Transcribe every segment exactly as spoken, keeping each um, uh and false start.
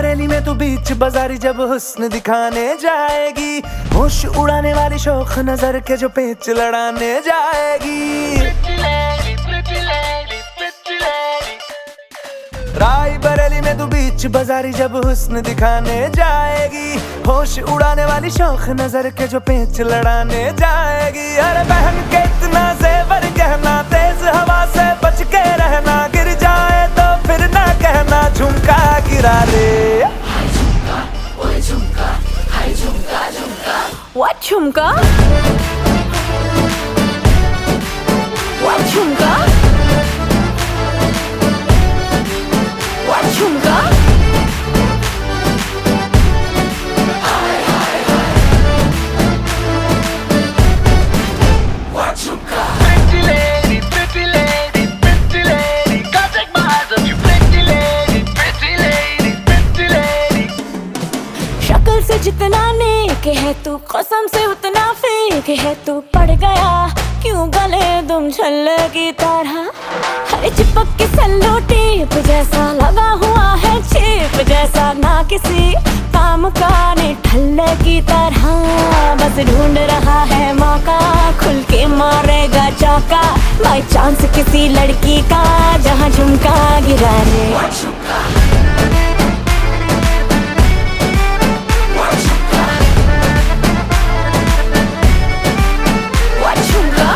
बरेली में तू बीच बाजारी जब हुस्न दिखाने जाएगी, होश उड़ाने वाली शौक नजर के जो पेच लड़ाने जाएगी। राय बरेली में तू बीच बाजारी जब हुस्न दिखाने जाएगी, होश उड़ाने वाली शौक नजर के जो पेच लड़ाने जाएगी। अरे बहन के इतना जेवर गहना, तेज हवा से बच के रहना, गिर जाए तो फिर ना कहना झुमका गिरा ले। हाय झुमका, ओए झुमका, हाय झुमका झुमका। What झुमका? What झुमका? What झुमका? हाय हाय हाय। What झुमका? Pretty lady, pretty lady, pretty lady, can't take my eyes off you. Pretty lady, pretty lady, pretty lady. शक्ल से जितना नेक है तू, कसम से उतना फेक है तू। पड़ गया क्यों गले तुम छल्ले की तरह, हरे चिपक के सल्लो टेप जैसा लगा हुआ है चेप जैसा, ना किसी काम का ने ठल्ले की तरह। बस ढूंढ रहा है मौका, खुल के मारेगा चौका, बाई चांस किसी लड़की का जहाँ झुमका गिरा ले। What झुमका? What झुमका?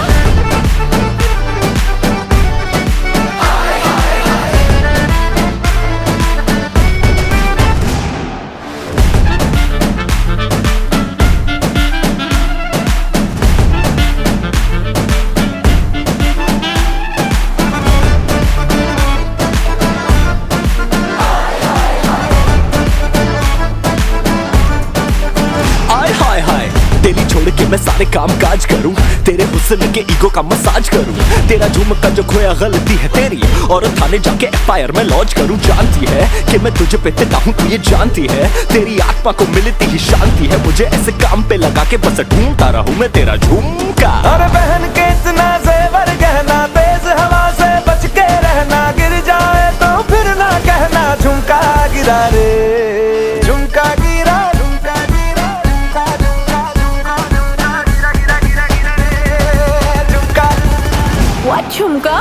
तेरी छोड़ के मैं सारे काम काज करूं, तेरे हुस्न के ईगो का मसाज करूं। तेरा झुमका जो खोया गलती है तेरी, और थाने जाके एफ आई आर में लॉन्च करूं। जानती है कि मैं तुझे पे फिदा हूं, तू ये जानती है। तेरी आत्मा को मिलती ही शांति है, मुझे ऐसे काम पे लगा के बस ढूंढता रहूं मैं तेरा झुमका। अरे बहन के इतना जेवर गहना, तेज हवा से बच के रहना, गिर जाए तो फिर ना कहना झुमका गिरा रे। झुमका गिरा, झुमका गिरा, झुमका झुमका झुमका झुमका गिरा गिरा गिरा गिरा रे झुमका। What झुमका?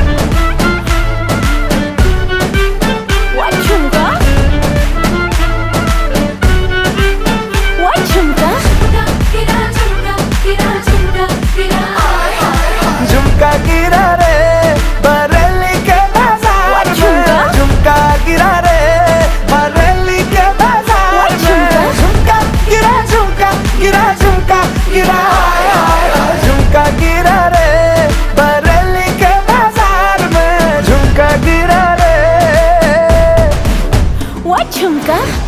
What झुमका? What झुमका? गिरा झुमका, गिरा झुमका, गिरा। हाय हाय हाय। झुमका गिरा रे बरेली के बाजार में, झुमका गिरा रे बरेली के बाजार में। झुमका गिरा, झुमका गिरा, झुमका गिरा, हाय हाय हाय। झुमका गिरा रे बरेली के बाजार में, झुमका गिरा रे। What झुमका?